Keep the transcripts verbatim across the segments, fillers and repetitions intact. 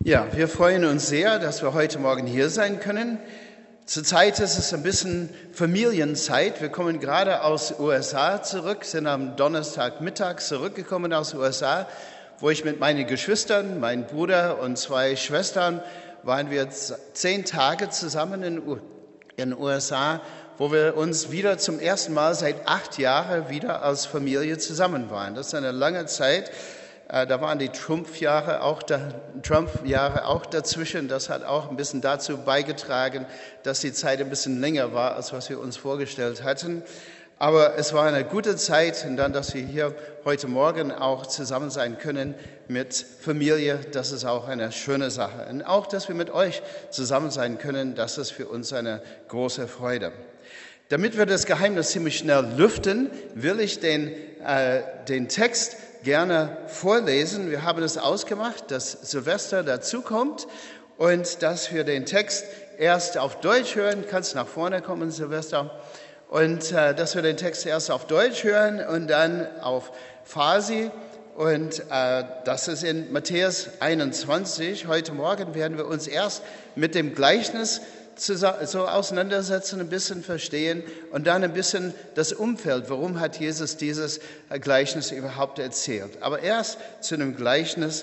Ja, wir freuen uns sehr, dass wir heute Morgen hier sein können. Zurzeit ist es ein bisschen Familienzeit. Wir kommen gerade aus den U S A zurück, sind am Donnerstagmittag zurückgekommen aus den U S A, wo ich mit meinen Geschwistern, meinem Bruder und zwei Schwestern, waren wir zehn Tage zusammen in den U S A, wo wir uns wieder zum ersten Mal seit acht Jahren wieder als Familie zusammen waren. Das ist eine lange Zeit. Da waren die Trump-Jahre auch, da, Trump-Jahre auch dazwischen. Das hat auch ein bisschen dazu beigetragen, dass die Zeit ein bisschen länger war, als was wir uns vorgestellt hatten. Aber es war eine gute Zeit. Und dann, dass wir hier heute Morgen auch zusammen sein können mit Familie, das ist auch eine schöne Sache. Und auch, dass wir mit euch zusammen sein können, das ist für uns eine große Freude. Damit wir das Geheimnis ziemlich schnell lüften, will ich den, äh, den Text gerne vorlesen. Wir haben es ausgemacht, dass Silvester dazukommt und dass wir den Text erst auf Deutsch hören. Kannst nach vorne kommen, Silvester. Und äh, dass wir den Text erst auf Deutsch hören und dann auf Farsi. Und äh, das ist in Matthäus einundzwanzig. Heute Morgen werden wir uns erst mit dem Gleichnis so auseinandersetzen, ein bisschen verstehen und dann ein bisschen das Umfeld. Warum hat Jesus dieses Gleichnis überhaupt erzählt? Aber erst zu einem Gleichnis,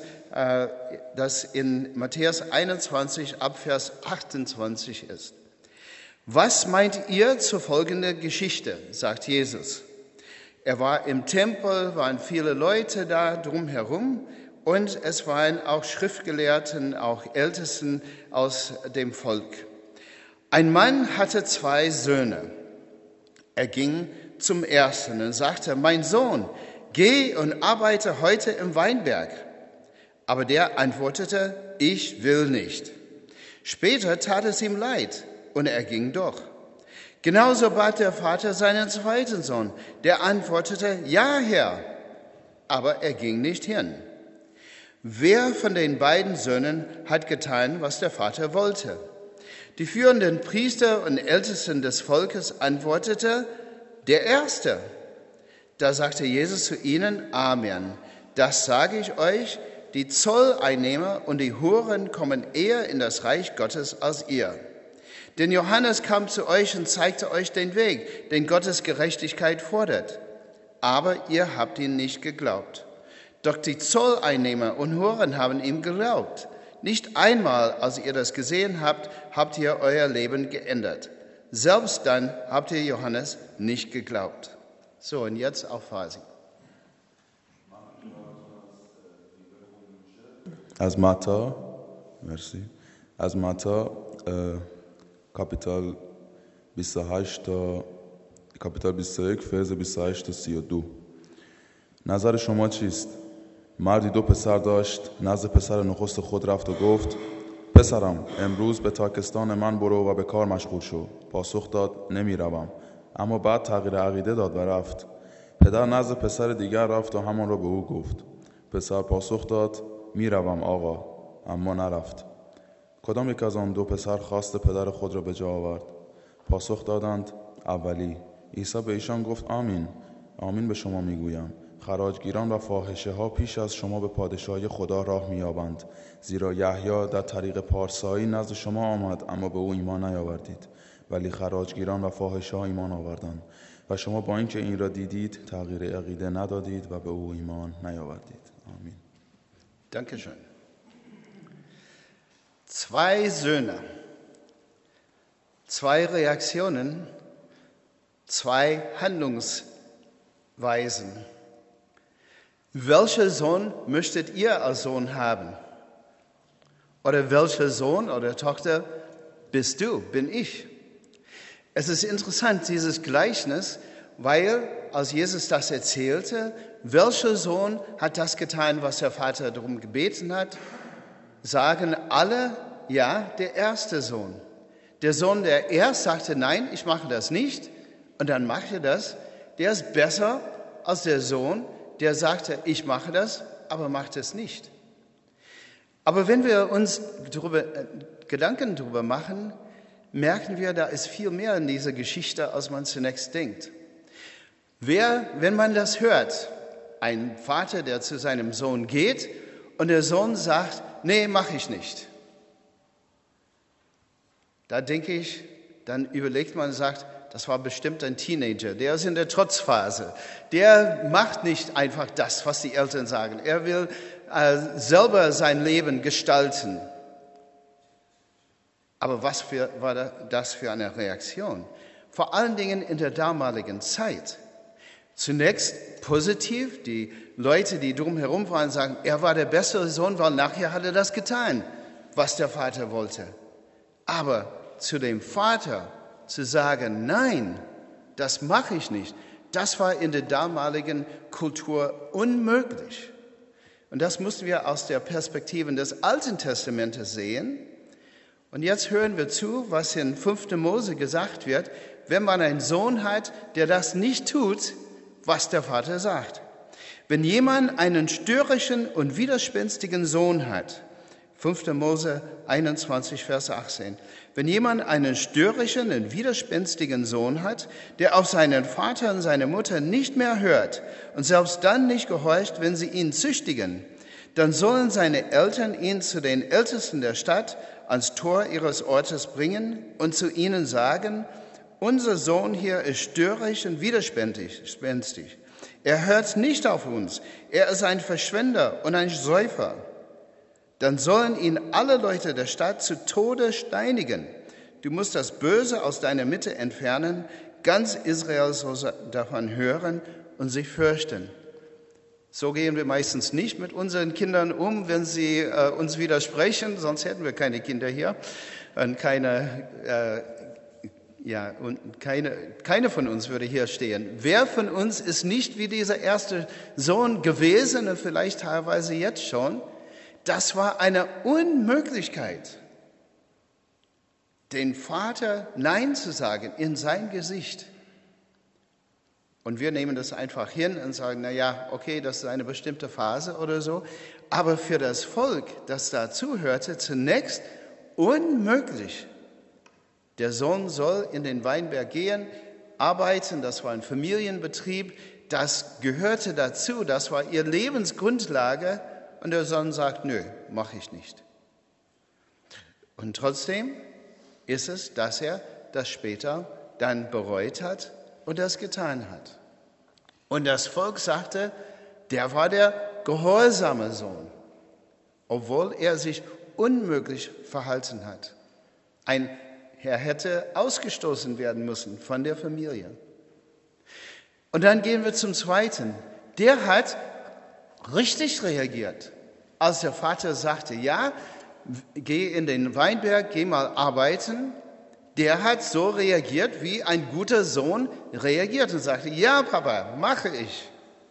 das in Matthäus einundzwanzig ab Vers achtundzwanzig ist. Was meint ihr zur folgenden Geschichte, sagt Jesus. Er war im Tempel, waren viele Leute da drumherum und es waren auch Schriftgelehrten, auch Ältesten aus dem Volk. Ein Mann hatte zwei Söhne. Er ging zum ersten und sagte, mein Sohn, geh und arbeite heute im Weinberg. Aber der antwortete, ich will nicht. Später tat es ihm leid und er ging doch. Genauso bat der Vater seinen zweiten Sohn. Der antwortete, ja, Herr, aber er ging nicht hin. Wer von den beiden Söhnen hat getan, was der Vater wollte? Die führenden Priester und Ältesten des Volkes antwortete, der Erste. Da sagte Jesus zu ihnen, Amen. Das sage ich euch, die Zolleinnehmer und die Huren kommen eher in das Reich Gottes als ihr. Denn Johannes kam zu euch und zeigte euch den Weg, den Gottes Gerechtigkeit fordert. Aber ihr habt ihn nicht geglaubt. Doch die Zolleinnehmer und Huren haben ihm geglaubt. Nicht einmal, als ihr das gesehen habt, habt ihr euer Leben geändert. Selbst dann habt ihr Johannes nicht geglaubt. So, und jetzt auf Farsi. از متی مرسی از متی کاپیتال بیست و هشت تا کاپیتال بیست و یک فرز بیست و هشت تا سی و دو. نظر شما چیست؟ مردی دو پسر داشت، نزد پسر نخست خود رفت و گفت پسرم امروز به تاکستان من برو و به کار مشغول شو. پاسخ داد نمی روم. اما بعد تغییر عقیده داد و رفت. پدر نزد پسر دیگر رفت و همان را به او گفت. پسر پاسخ داد می روم آقا، اما نرفت. کدام یک از آن دو پسر خواست پدر خود را به جا آورد؟ پاسخ دادند اولی. عیسی به ایشان گفت آمین آمین به شما میگویم خراجگیران و فاحشه ها پیش از شما به پادشاهی خدا راه می‌یابند، زیرا یحیی در طریق پارسایی نزد شما آمد اما به او ایمان نیاوردید، ولی خراجگیران و فاحشه ها ایمان آوردند و شما با اینکه این را دیدید تغییر عقیده ندادید و به او ایمان نیاوردید. آمین. Dankeschön. Zwei Söhne, zwei Reaktionen, zwei Handlungsweisen. Welcher Sohn möchtet ihr als Sohn haben? Oder welcher Sohn oder Tochter bist du, bin ich? Es ist interessant, dieses Gleichnis, weil als Jesus das erzählte, welcher Sohn hat das getan, was der Vater darum gebeten hat, sagen alle, ja, der erste Sohn. Der Sohn, der erst sagte, nein, ich mache das nicht, und dann machte das, der ist besser als der Sohn, der sagte, ich mache das, aber macht es nicht. Aber wenn wir uns darüber, äh, Gedanken darüber machen, merken wir, da ist viel mehr in dieser Geschichte, als man zunächst denkt. Wer, wenn man das hört, ein Vater, der zu seinem Sohn geht und der Sohn sagt, nee, mache ich nicht. Da denke ich, dann überlegt man und sagt, das war bestimmt ein Teenager, der ist in der Trotzphase. Der macht nicht einfach das, was die Eltern sagen. Er will äh, selber sein Leben gestalten. Aber was für, war das für eine Reaktion? Vor allen Dingen in der damaligen Zeit. Zunächst positiv, die Leute, die drumherum waren, sagen, er war der bessere Sohn, weil nachher hat er das getan, was der Vater wollte. Aber zu dem Vater zu sagen, nein, das mache ich nicht, das war in der damaligen Kultur unmöglich. Und das mussten wir aus der Perspektive des Alten Testamentes sehen. Und jetzt hören wir zu, was in fünften Mose gesagt wird, wenn man einen Sohn hat, der das nicht tut, was der Vater sagt. Wenn jemand einen störrischen und widerspenstigen Sohn hat, fünften Mose einundzwanzig, Vers achtzehn, wenn jemand einen störrischen und widerspenstigen Sohn hat, der auf seinen Vater und seine Mutter nicht mehr hört und selbst dann nicht gehorcht, wenn sie ihn züchtigen, dann sollen seine Eltern ihn zu den Ältesten der Stadt ans Tor ihres Ortes bringen und zu ihnen sagen, unser Sohn hier ist störrisch und widerspenstig. Er hört nicht auf uns. Er ist ein Verschwender und ein Säufer. Dann sollen ihn alle Leute der Stadt zu Tode steinigen. Du musst das Böse aus deiner Mitte entfernen. Ganz Israel soll davon hören und sich fürchten. So gehen wir meistens nicht mit unseren Kindern um, wenn sie äh, uns widersprechen, sonst hätten wir keine Kinder hier und keine, äh, ja, und keine, keine von uns würde hier stehen. Wer von uns ist nicht wie dieser erste Sohn gewesen und vielleicht teilweise jetzt schon? Das war eine Unmöglichkeit, den Vater Nein zu sagen in sein Gesicht. Und wir nehmen das einfach hin und sagen, na ja, okay, das ist eine bestimmte Phase oder so. Aber für das Volk, das da zuhörte, zunächst unmöglich. Der Sohn soll in den Weinberg gehen, arbeiten, das war ein Familienbetrieb, das gehörte dazu, das war ihr Lebensgrundlage. Und der Sohn sagt, nö, mache ich nicht. Und trotzdem ist es, dass er das später dann bereut hat und das getan hat. Und das Volk sagte, der war der gehorsame Sohn, obwohl er sich unmöglich verhalten hat. Ein, er hätte ausgestoßen werden müssen von der Familie. Und dann gehen wir zum Zweiten. Der hat richtig reagiert, als der Vater sagte, ja, geh in den Weinberg, geh mal arbeiten. Der hat so reagiert, wie ein guter Sohn reagiert und sagte, ja, Papa, mache ich.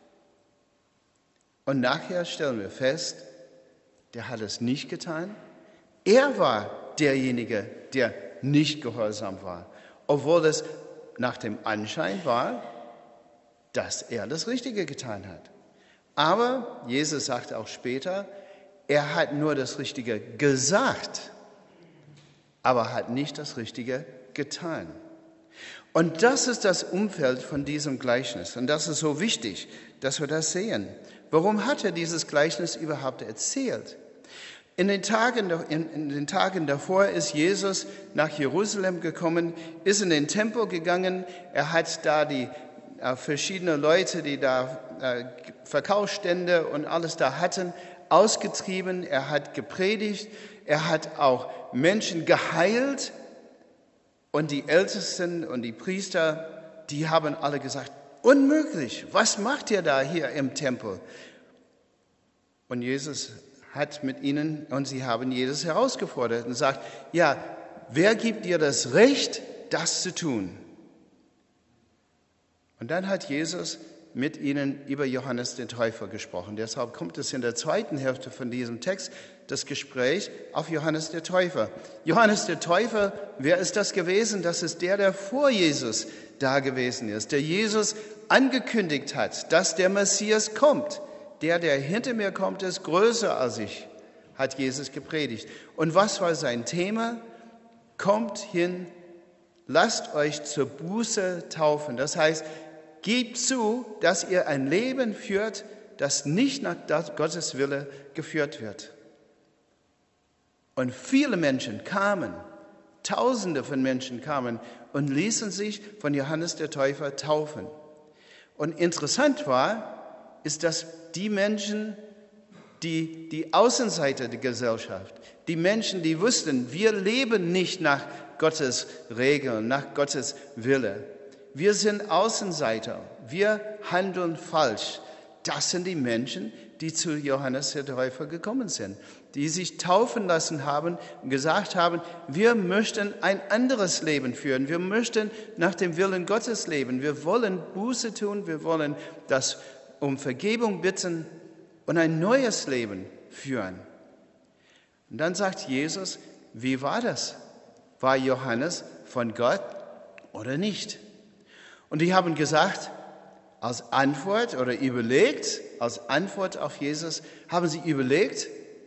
Und nachher stellen wir fest, der hat es nicht getan. Er war derjenige, der nicht gehorsam war, obwohl es nach dem Anschein war, dass er das Richtige getan hat. Aber Jesus sagte auch später, er hat nur das Richtige gesagt, aber hat nicht das Richtige getan. Und das ist das Umfeld von diesem Gleichnis. Und das ist so wichtig, dass wir das sehen. Warum hat er dieses Gleichnis überhaupt erzählt? In den Tagen, in, in den Tagen davor ist Jesus nach Jerusalem gekommen, ist in den Tempel gegangen. Er hat da die äh, verschiedenen Leute, die da äh, Verkaufsstände und alles da hatten, ausgetrieben. Er hat gepredigt. Er hat auch Menschen geheilt. Und die Ältesten und die Priester, die haben alle gesagt, unmöglich, was macht ihr da hier im Tempel? Und Jesus hat mit ihnen, und sie haben Jesus herausgefordert und sagt, ja, wer gibt dir das Recht, das zu tun? Und dann hat Jesus mit ihnen über Johannes den Täufer gesprochen. Deshalb kommt es in der zweiten Hälfte von diesem Text, das Gespräch auf Johannes der Täufer. Johannes der Täufer, wer ist das gewesen? Das ist der, der vor Jesus da gewesen ist, der Jesus angekündigt hat, dass der Messias kommt. Der, der hinter mir kommt, ist größer als ich, hat Jesus gepredigt. Und was war sein Thema? Kommt hin, lasst euch zur Buße taufen. Das heißt, gebt zu, dass ihr ein Leben führt, das nicht nach Gottes Wille geführt wird. Und viele Menschen kamen, Tausende von Menschen kamen und ließen sich von Johannes der Täufer taufen. Und interessant war, ist, dass die Menschen, die, die Außenseiter der Gesellschaft, die Menschen, die wussten, wir leben nicht nach Gottes Regeln, nach Gottes Wille. Wir sind Außenseiter, wir handeln falsch. Das sind die Menschen, die zu Johannes der Täufer gekommen sind, die sich taufen lassen haben und gesagt haben, wir möchten ein anderes Leben führen, wir möchten nach dem Willen Gottes leben, wir wollen Buße tun, wir wollen das um Vergebung bitten und ein neues Leben führen. Und dann sagt Jesus, wie war das? War Johannes von Gott oder nicht? Und die haben gesagt, als Antwort oder überlegt, als Antwort auf Jesus, haben sie überlegt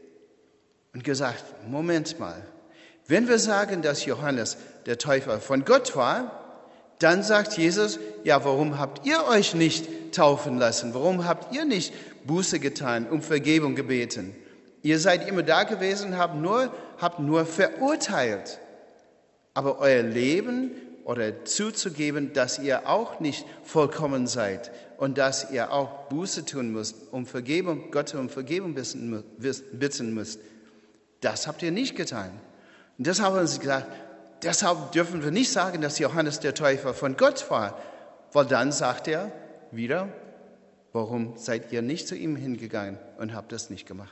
und gesagt, Moment mal, wenn wir sagen, dass Johannes der Täufer von Gott war, dann sagt Jesus, ja, warum habt ihr euch nicht taufen lassen? Warum habt ihr nicht Buße getan, um Vergebung gebeten? Ihr seid immer da gewesen, habt nur, habt nur verurteilt. Aber euer Leben oder zuzugeben, dass ihr auch nicht vollkommen seid und dass ihr auch Buße tun müsst, um Vergebung, Gott um Vergebung bitten müsst, das habt ihr nicht getan. Und deshalb haben sie gesagt, deshalb dürfen wir nicht sagen, dass Johannes der Täufer von Gott war, weil dann sagt er wieder, warum seid ihr nicht zu ihm hingegangen und habt das nicht gemacht?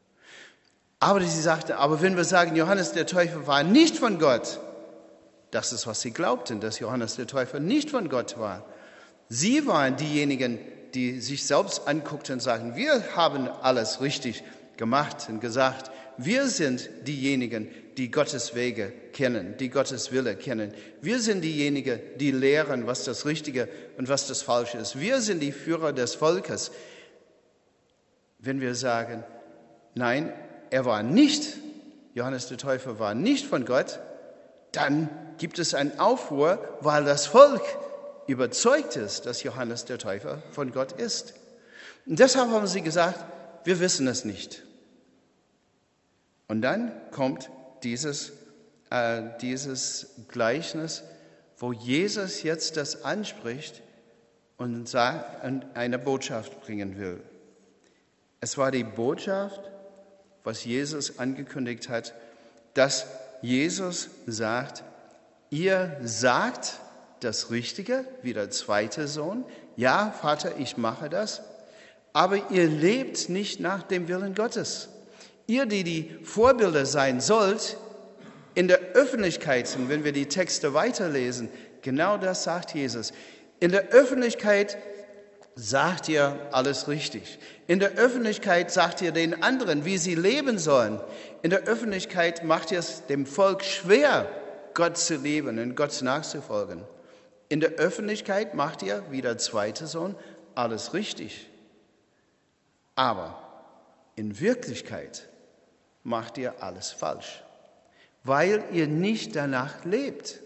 Aber sie sagte, aber wenn wir sagen, Johannes der Täufer war nicht von Gott, das ist, was sie glaubten, dass Johannes der Täufer nicht von Gott war. Sie waren diejenigen, die sich selbst anguckten und sagten, wir haben alles richtig gemacht und gesagt, wir sind diejenigen, die Gottes Wege kennen, die Gottes Wille kennen. Wir sind diejenigen, die lehren, was das Richtige und was das Falsche ist. Wir sind die Führer des Volkes. Wenn wir sagen, nein, er war nicht, Johannes der Täufer war nicht von Gott, dann gibt es einen Aufruhr, weil das Volk überzeugt ist, dass Johannes der Täufer von Gott ist. Und deshalb haben sie gesagt, wir wissen es nicht. Und dann kommt dieses, äh, dieses Gleichnis, wo Jesus jetzt das anspricht und, sagt, und eine Botschaft bringen will. Es war die Botschaft, was Jesus angekündigt hat, dass Jesus sagt, ihr sagt das Richtige, wie der zweite Sohn. Ja, Vater, ich mache das. Aber ihr lebt nicht nach dem Willen Gottes. Ihr, die die Vorbilder sein sollt, in der Öffentlichkeit, und wenn wir die Texte weiterlesen, genau das sagt Jesus. In der Öffentlichkeit sagt ihr alles richtig. In der Öffentlichkeit sagt ihr den anderen, wie sie leben sollen. In der Öffentlichkeit macht ihr es dem Volk schwer, Gott zu leben und Gott nachzufolgen. In der Öffentlichkeit macht ihr, wie der zweite Sohn, alles richtig. Aber in Wirklichkeit macht ihr alles falsch, weil ihr nicht danach lebt,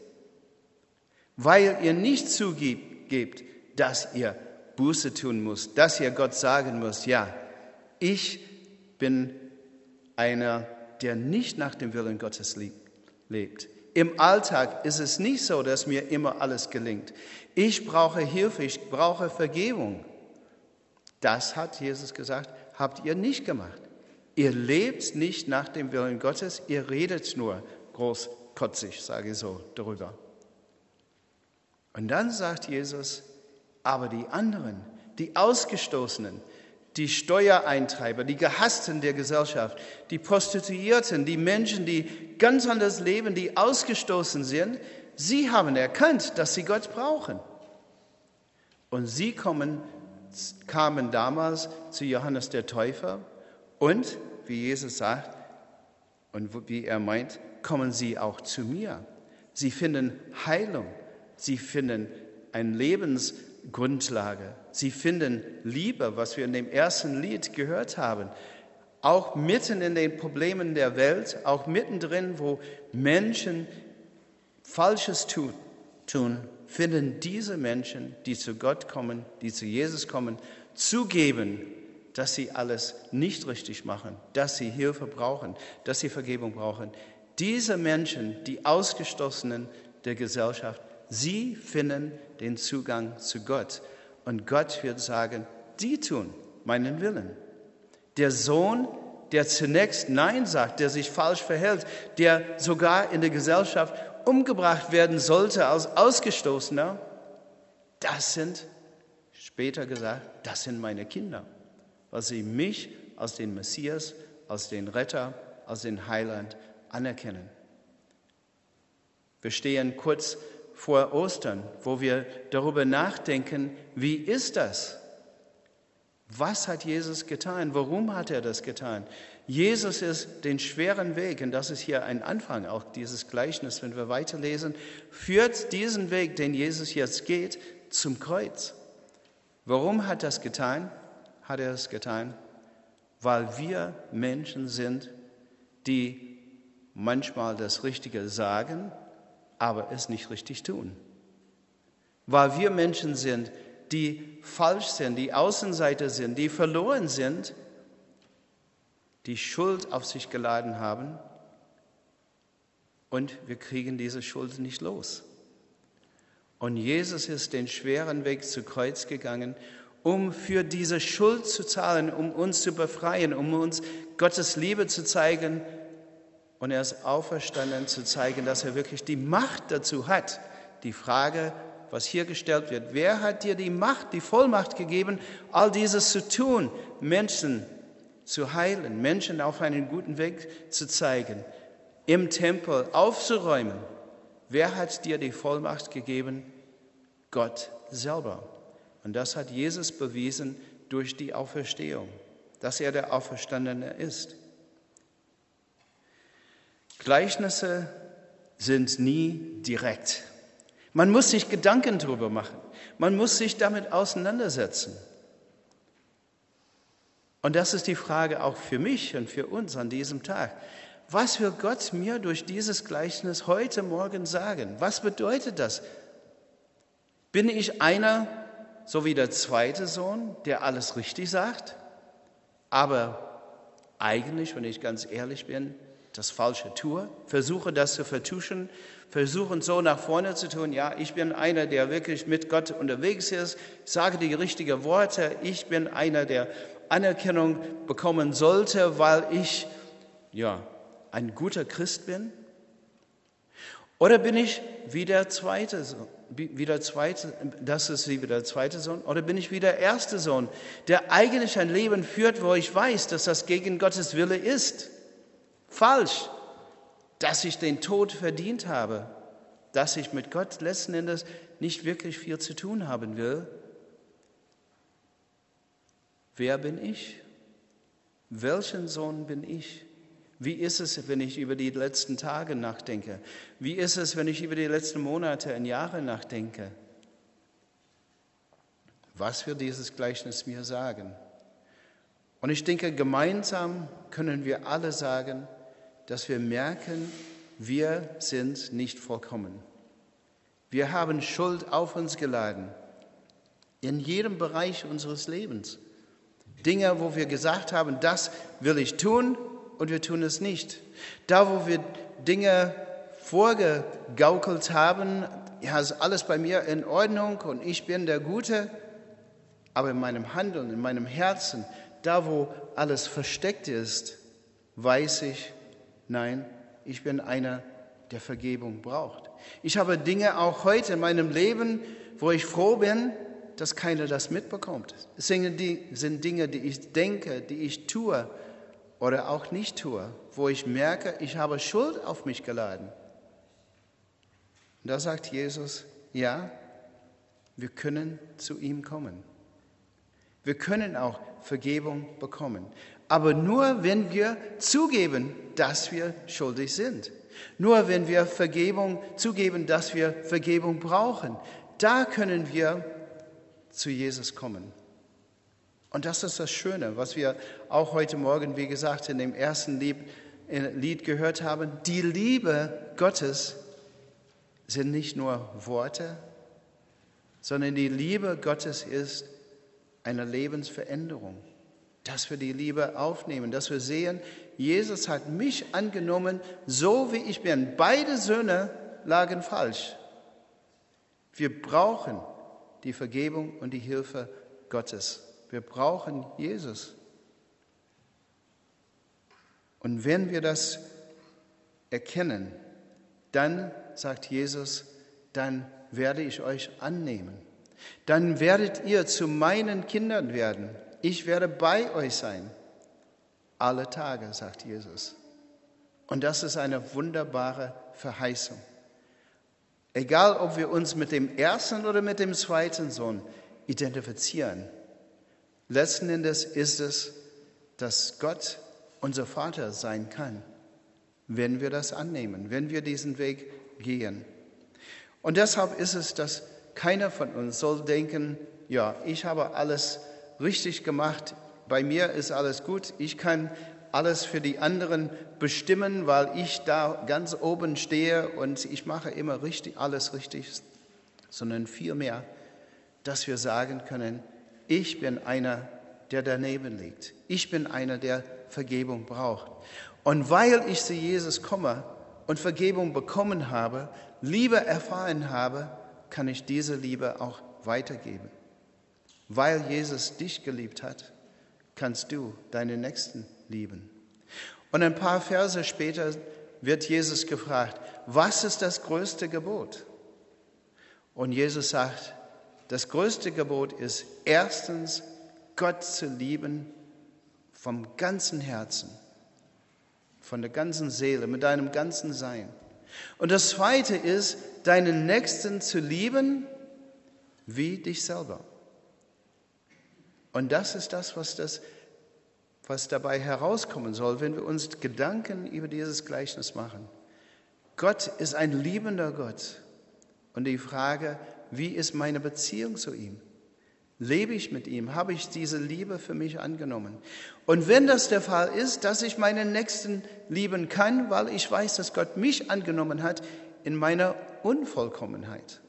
weil ihr nicht zugebt, dass ihr Buße tun müsst, dass ihr Gott sagen müsst, ja, ich bin einer, der nicht nach dem Willen Gottes lebt. Im Alltag ist es nicht so, dass mir immer alles gelingt. Ich brauche Hilfe, ich brauche Vergebung. Das hat Jesus gesagt, habt ihr nicht gemacht. Ihr lebt nicht nach dem Willen Gottes, ihr redet nur großkotzig, sage ich so, darüber. Und dann sagt Jesus, aber die anderen, die Ausgestoßenen, die Steuereintreiber, die Gehassten der Gesellschaft, die Prostituierten, die Menschen, die ganz anders leben, die ausgestoßen sind, sie haben erkannt, dass sie Gott brauchen. Und sie kommen, kamen damals zu Johannes der Täufer und, wie Jesus sagt und wie er meint, kommen sie auch zu mir. Sie finden Heilung, sie finden eine Lebensgrundlage, sie finden Liebe, was wir in dem ersten Lied gehört haben. Auch mitten in den Problemen der Welt, auch mittendrin, wo Menschen Falsches tun, tun, finden diese Menschen, die zu Gott kommen, die zu Jesus kommen, zugeben, dass sie alles nicht richtig machen, dass sie Hilfe brauchen, dass sie Vergebung brauchen. Diese Menschen, die Ausgestoßenen der Gesellschaft, sie finden den Zugang zu Gott. Und Gott wird sagen, die tun meinen Willen. Der Sohn, der zunächst Nein sagt, der sich falsch verhält, der sogar in der Gesellschaft umgebracht werden sollte als Ausgestoßener, das sind, später gesagt, das sind meine Kinder, weil sie mich als den Messias, als den Retter, als den Heiland anerkennen. Wir stehen kurz vor Ostern, wo wir darüber nachdenken, wie ist das? Was hat Jesus getan? Warum hat er das getan? Jesus ist den schweren Weg, und das ist hier ein Anfang, auch dieses Gleichnis, wenn wir weiterlesen, führt diesen Weg, den Jesus jetzt geht, zum Kreuz. Warum hat er das getan? Hat er es getan? Weil wir Menschen sind, die manchmal das Richtige sagen, aber es nicht richtig tun. Weil wir Menschen sind, die falsch sind, die Außenseiter sind, die verloren sind, die Schuld auf sich geladen haben und wir kriegen diese Schuld nicht los. Und Jesus ist den schweren Weg zu Kreuz gegangen, um für diese Schuld zu zahlen, um uns zu befreien, um uns Gottes Liebe zu zeigen. Und er ist auferstanden, zu zeigen, dass er wirklich die Macht dazu hat. Die Frage, was hier gestellt wird, wer hat dir die Macht, die Vollmacht gegeben, all dieses zu tun, Menschen zu heilen, Menschen auf einen guten Weg zu zeigen, im Tempel aufzuräumen? Wer hat dir die Vollmacht gegeben? Gott selber. Und das hat Jesus bewiesen durch die Auferstehung, dass er der Auferstandene ist. Gleichnisse sind nie direkt. Man muss sich Gedanken darüber machen. Man muss sich damit auseinandersetzen. Und das ist die Frage auch für mich und für uns an diesem Tag. Was will Gott mir durch dieses Gleichnis heute Morgen sagen? Was bedeutet das? Bin ich einer, so wie der zweite Sohn, der alles richtig sagt, aber eigentlich, wenn ich ganz ehrlich bin, das Falsche tue, versuche das zu vertuschen, versuche so nach vorne zu tun, ja, ich bin einer, der wirklich mit Gott unterwegs ist, sage die richtigen Worte, ich bin einer, der Anerkennung bekommen sollte, weil ich, ja, ein guter Christ bin? Oder bin ich wie der zweite Sohn, wie der zweite, das ist wie der zweite Sohn, oder bin ich wie der erste Sohn, der eigentlich ein Leben führt, wo ich weiß, dass das gegen Gottes Wille ist? Falsch, dass ich den Tod verdient habe, dass ich mit Gott letzten Endes nicht wirklich viel zu tun haben will. Wer bin ich? Welchen Sohn bin ich? Wie ist es, wenn ich über die letzten Tage nachdenke? Wie ist es, wenn ich über die letzten Monate und Jahre nachdenke? Was wird dieses Gleichnis mir sagen? Und ich denke, gemeinsam können wir alle sagen, dass wir merken, wir sind nicht vollkommen. Wir haben Schuld auf uns geladen, in jedem Bereich unseres Lebens. Dinge, wo wir gesagt haben, das will ich tun und wir tun es nicht. Da, wo wir Dinge vorgegaukelt haben, ja, ist alles bei mir in Ordnung und ich bin der Gute, aber in meinem Handeln, in meinem Herzen, da, wo alles versteckt ist, weiß ich, nein, ich bin einer, der Vergebung braucht. Ich habe Dinge auch heute in meinem Leben, wo ich froh bin, dass keiner das mitbekommt. Es sind Dinge, die ich denke, die ich tue oder auch nicht tue, wo ich merke, ich habe Schuld auf mich geladen. Und da sagt Jesus, ja, wir können zu ihm kommen. Wir können auch Vergebung bekommen. Aber nur, wenn wir zugeben, dass wir schuldig sind. Nur, wenn wir Vergebung zugeben, dass wir Vergebung brauchen. Da können wir zu Jesus kommen. Und das ist das Schöne, was wir auch heute Morgen, wie gesagt, in dem ersten Lied, Lied gehört haben. Die Liebe Gottes sind nicht nur Worte, sondern die Liebe Gottes ist eine Lebensveränderung. dass wir die Liebe aufnehmen, dass wir sehen, Jesus hat mich angenommen, so wie ich bin. Beide Söhne lagen falsch. Wir brauchen die Vergebung und die Hilfe Gottes. Wir brauchen Jesus. Und wenn wir das erkennen, dann, sagt Jesus, dann werde ich euch annehmen. Dann werdet ihr zu meinen Kindern werden. Ich werde bei euch sein. Alle Tage, sagt Jesus. Und das ist eine wunderbare Verheißung. Egal, ob wir uns mit dem ersten oder mit dem zweiten Sohn identifizieren, letzten Endes ist es, dass Gott unser Vater sein kann, wenn wir das annehmen, wenn wir diesen Weg gehen. Und deshalb ist es, dass keiner von uns soll denken, ja, ich habe alles richtig gemacht, bei mir ist alles gut, ich kann alles für die anderen bestimmen, weil ich da ganz oben stehe und ich mache immer richtig, alles richtig, sondern vielmehr, dass wir sagen können, ich bin einer, der daneben liegt. Ich bin einer, der Vergebung braucht. Und weil ich zu Jesus komme und Vergebung bekommen habe, Liebe erfahren habe, kann ich diese Liebe auch weitergeben. Weil Jesus dich geliebt hat, kannst du deinen Nächsten lieben. Und ein paar Verse später wird Jesus gefragt, was ist das größte Gebot? Und Jesus sagt, das größte Gebot ist erstens, Gott zu lieben vom ganzen Herzen, von der ganzen Seele, mit deinem ganzen Sein. Und das zweite ist, deinen Nächsten zu lieben wie dich selber. Und das ist das, was, das, was dabei herauskommen soll, wenn wir uns Gedanken über dieses Gleichnis machen. Gott ist ein liebender Gott. Und die Frage, wie ist meine Beziehung zu ihm? Lebe ich mit ihm? Habe ich diese Liebe für mich angenommen? Und wenn das der Fall ist, dass ich meinen Nächsten lieben kann, weil ich weiß, dass Gott mich angenommen hat in meiner Unvollkommenheit.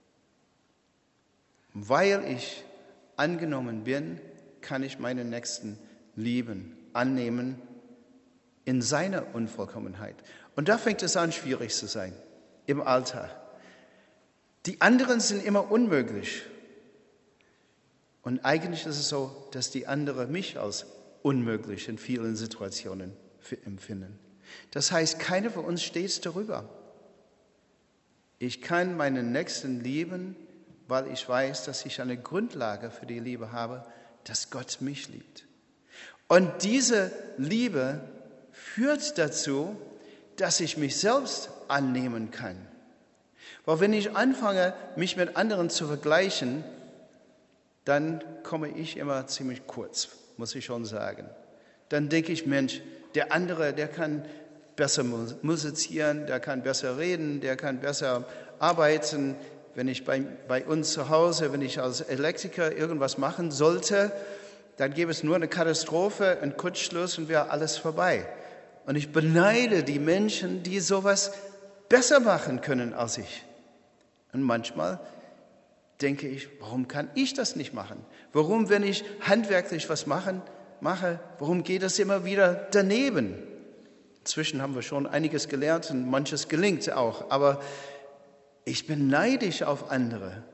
Weil ich angenommen bin, kann ich meinen Nächsten lieben, annehmen in seiner Unvollkommenheit. Und da fängt es an, schwierig zu sein im Alltag. Die anderen sind immer unmöglich. Und eigentlich ist es so, dass die anderen mich als unmöglich in vielen Situationen empfinden. Das heißt, keiner von uns steht darüber. Ich kann meinen Nächsten lieben, weil ich weiß, dass ich eine Grundlage für die Liebe habe, dass Gott mich liebt. Und diese Liebe führt dazu, dass ich mich selbst annehmen kann. Weil wenn ich anfange, mich mit anderen zu vergleichen, dann komme ich immer ziemlich kurz, muss ich schon sagen. Dann denke ich, Mensch, der andere, der kann besser musizieren, der kann besser reden, der kann besser arbeiten. Wenn ich bei, bei uns zu Hause, wenn ich als Elektriker irgendwas machen sollte, dann gäbe es nur eine Katastrophe, einen Kurzschluss und wäre alles vorbei. Und ich beneide die Menschen, die sowas besser machen können als ich. Und manchmal denke ich, warum kann ich das nicht machen? Warum, wenn ich handwerklich was machen, mache, warum geht das immer wieder daneben? Inzwischen haben wir schon einiges gelernt und manches gelingt auch, aber ich bin neidisch auf andere.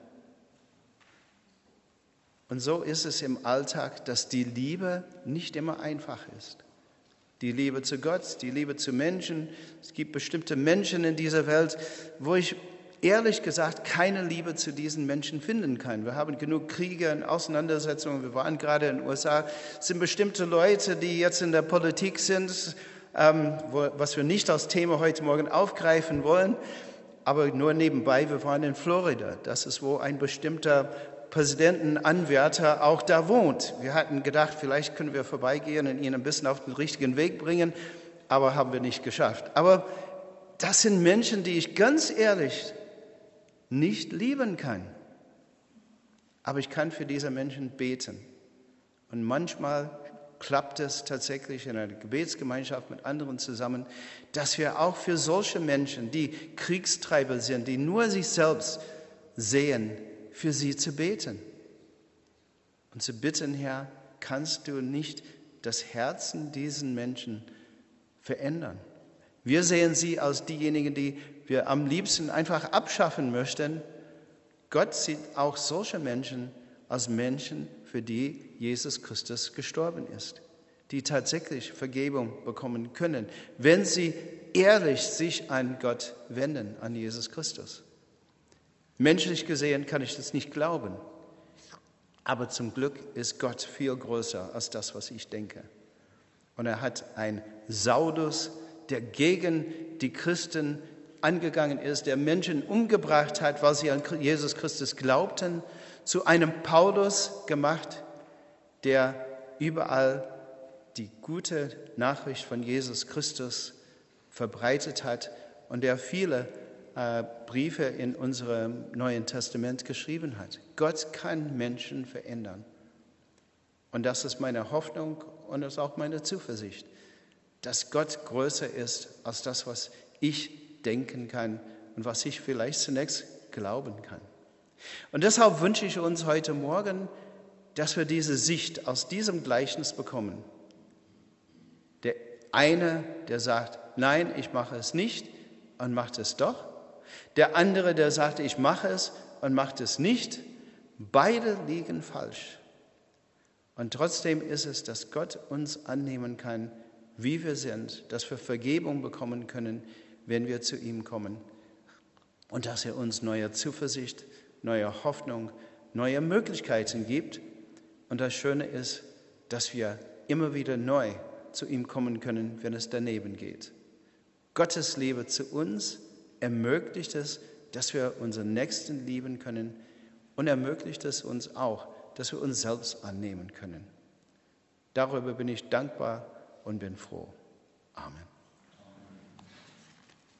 Und so ist es im Alltag, dass die Liebe nicht immer einfach ist. Die Liebe zu Gott, die Liebe zu Menschen. Es gibt bestimmte Menschen in dieser Welt, wo ich ehrlich gesagt keine Liebe zu diesen Menschen finden kann. Wir haben genug Kriege und Auseinandersetzungen. Wir waren gerade in den U S A. Es sind bestimmte Leute, die jetzt in der Politik sind, ähm, wo, was wir nicht als Thema heute Morgen aufgreifen wollen. Aber nur nebenbei, wir waren in Florida. Das ist, wo ein bestimmter Präsidentenanwärter auch da wohnt. Wir hatten gedacht, vielleicht können wir vorbeigehen und ihn ein bisschen auf den richtigen Weg bringen, aber haben wir nicht geschafft. Aber das sind Menschen, die ich ganz ehrlich nicht lieben kann. Aber ich kann für diese Menschen beten. Und manchmal klappt es tatsächlich in einer Gebetsgemeinschaft mit anderen zusammen, dass wir auch für solche Menschen, die Kriegstreiber sind, die nur sich selbst sehen, für sie zu beten. Und zu bitten, Herr, kannst du nicht das Herzen diesen Menschen verändern. Wir sehen sie als diejenigen, die wir am liebsten einfach abschaffen möchten. Gott sieht auch solche Menschen als Menschen, für die Jesus Christus gestorben ist, die tatsächlich Vergebung bekommen können, wenn sie ehrlich sich an Gott wenden, an Jesus Christus. Menschlich gesehen kann ich das nicht glauben, aber zum Glück ist Gott viel größer als das, was ich denke. Und er hat einen Saulus, der gegen die Christen angegangen ist, der Menschen umgebracht hat, weil sie an Jesus Christus glaubten, zu einem Paulus gemacht, der überall die gute Nachricht von Jesus Christus verbreitet hat und der viele äh, Briefe in unserem Neuen Testament geschrieben hat. Gott kann Menschen verändern. Und das ist meine Hoffnung und das ist auch meine Zuversicht, dass Gott größer ist als das, was ich denken kann und was ich vielleicht zunächst glauben kann. Und deshalb wünsche ich uns heute Morgen, dass wir diese Sicht aus diesem Gleichnis bekommen. Der eine, der sagt, nein, ich mache es nicht und macht es doch. Der andere, der sagt, ich mache es und macht es nicht. Beide liegen falsch. Und trotzdem ist es, dass Gott uns annehmen kann, wie wir sind, dass wir Vergebung bekommen können, wenn wir zu ihm kommen. Und dass er uns neue Zuversicht, neue Hoffnung, neue Möglichkeiten gibt. Und das Schöne ist, dass wir immer wieder neu zu ihm kommen können, wenn es daneben geht. Gottes Liebe zu uns ermöglicht es, dass wir unseren Nächsten lieben können und ermöglicht es uns auch, dass wir uns selbst annehmen können. Darüber bin ich dankbar und bin froh. Amen.